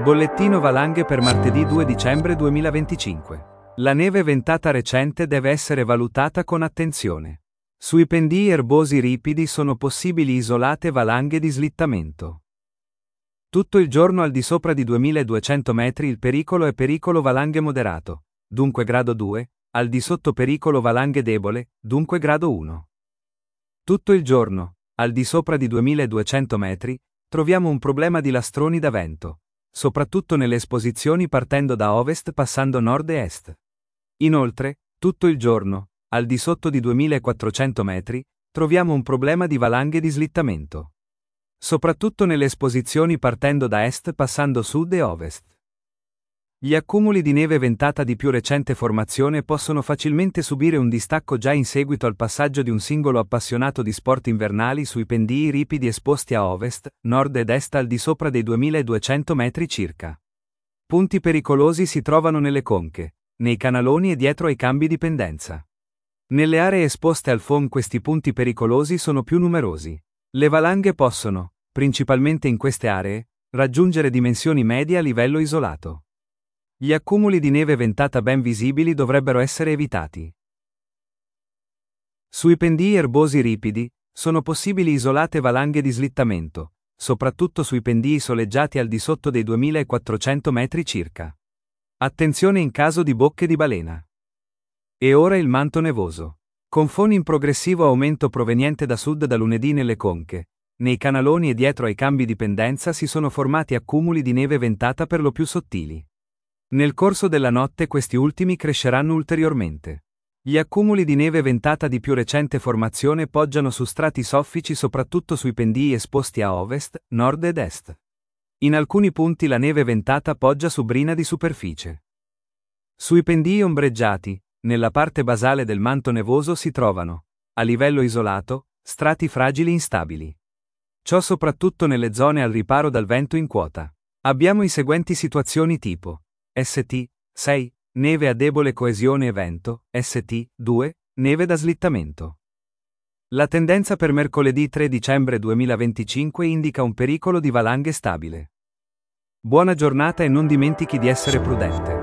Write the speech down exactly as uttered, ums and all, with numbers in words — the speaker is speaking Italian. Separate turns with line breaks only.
Bollettino valanghe per martedì due dicembre duemilaventicinque. La neve ventata recente deve essere valutata con attenzione. Sui pendii erbosi ripidi sono possibili isolate valanghe di slittamento. Tutto il giorno al di sopra di duemiladuecento metri il pericolo è pericolo valanghe moderato, dunque grado due, al di sotto pericolo valanghe debole, dunque grado uno. Tutto il giorno, al di sopra di duemiladuecento metri, troviamo un problema di lastroni da vento, soprattutto nelle esposizioni partendo da ovest passando nord e est. Inoltre, tutto il giorno, al di sotto di duemilaquattrocento metri, troviamo un problema di valanghe di slittamento. Soprattutto nelle esposizioni partendo da est passando sud e ovest. Gli accumuli di neve ventata di più recente formazione possono facilmente subire un distacco già in seguito al passaggio di un singolo appassionato di sport invernali sui pendii ripidi esposti a ovest, nord ed est al di sopra dei duemiladuecento metri circa. Punti pericolosi si trovano nelle conche, nei canaloni e dietro ai cambi di pendenza. Nelle aree esposte al foam questi punti pericolosi sono più numerosi. Le valanghe possono, principalmente in queste aree, raggiungere dimensioni medie a livello isolato. Gli accumuli di neve ventata ben visibili dovrebbero essere evitati. Sui pendii erbosi ripidi, sono possibili isolate valanghe di slittamento, soprattutto sui pendii soleggiati al di sotto dei duemilaquattrocento metri circa. Attenzione in caso di bocche di balena. E ora il manto nevoso. Con foni in progressivo aumento proveniente da sud da lunedì nelle conche, nei canaloni e dietro ai cambi di pendenza si sono formati accumuli di neve ventata per lo più sottili. Nel corso della notte questi ultimi cresceranno ulteriormente. Gli accumuli di neve ventata di più recente formazione poggiano su strati soffici soprattutto sui pendii esposti a ovest, nord ed est. In alcuni punti la neve ventata poggia su brina di superficie. Sui pendii ombreggiati, nella parte basale del manto nevoso si trovano, a livello isolato, strati fragili instabili. Ciò soprattutto nelle zone al riparo dal vento in quota. Abbiamo i seguenti situazioni tipo S T sei, neve a debole coesione e vento, S T due, neve da slittamento. La tendenza per mercoledì tre dicembre duemilaventicinque indica un pericolo di valanghe stabile. Buona giornata e non dimentichi di essere prudente.